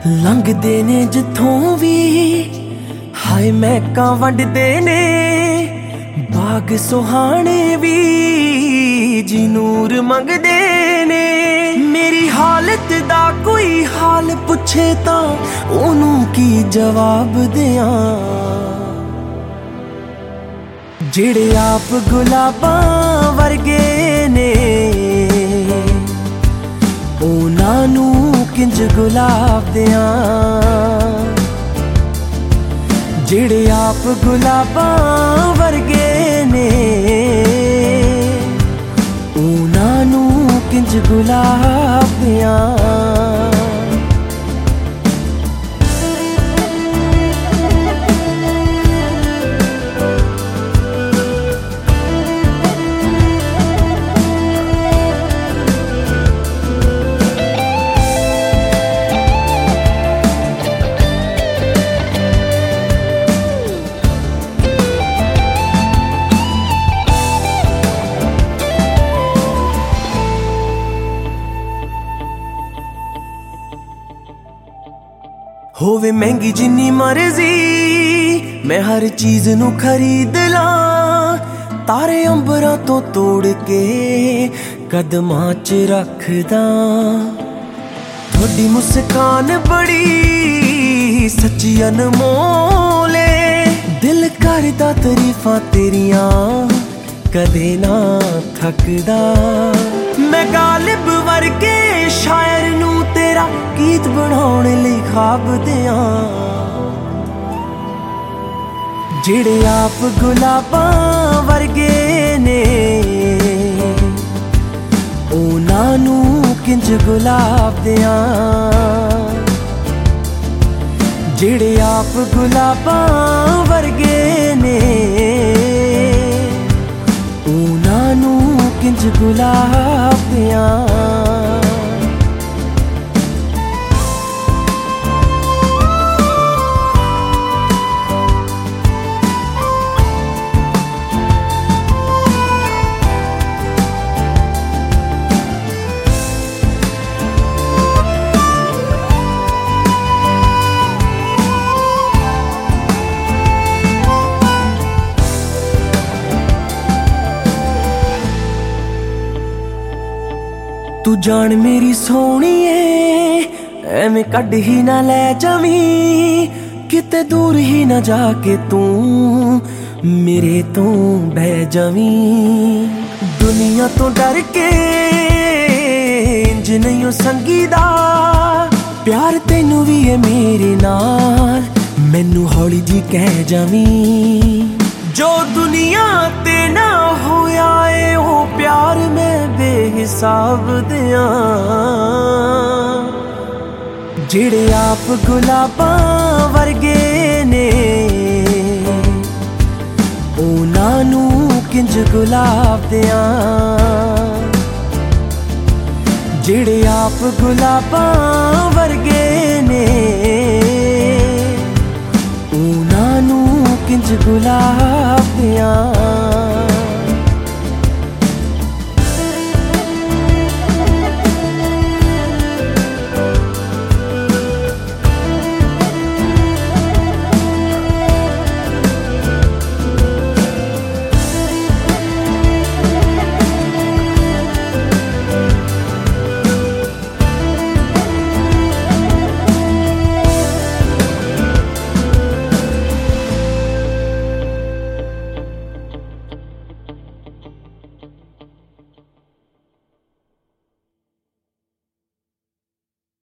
लंघदे ने जिथों भी हाय महकां वंडदे ने बाग सुहाने भी जी नूर मंगदे ने। मेरी हालत दा कोई हाल पुछे तां ओनू की जवाब दियां, जेड़े आप गुलाबां वर्गे ने उन्हां नू किंज गुलाब दियां। जेड़े आप गुलाबां वर्गे ने उन्हां नू किंज गुलाब दियां। होवे महंगी जिन्नी मर्जी मैं हर चीज नू खरीद लां, तारे अंबरां तो तोड़ के कदमां च रखदा। थोड़ी मुस्कान बड़ी सच्ची अनमोल ऐ, दिल करदा तरीफां तेरियां कदे ना थकदा। मैं गालिब वर्गे शायर नू तेरा गीत बनाउण लई ख्वाब दियां, जेड़े आप गुलाबां वर्गे ने उन्हां नू किंज गुलाब दियां। जेड़े आप गुलाबां वर्गे ने उन्हां नू किंज गुलाब दियां। तू जान मेरी सोहणीए एवें कड ही ना लै जावीं, किते दूर ही ना जाके तू मेरे तो बह जावीं। दुनिया तो डर के इंज नहीं हो संगीदा, प्यार तैनू भी है मेरे नाल मैनू हौली जी कह जावीं। जो दुनिया ते ना होया ए ओ प्यार मैं बेहिसाब दियां, जेड़े आप गुलाबां वर्गे ने उन्हां नू किंज गुलाब दियां। जेड़े आप गुलाबां वर्गे ने उन्हां नू किंज गुलाब दियां।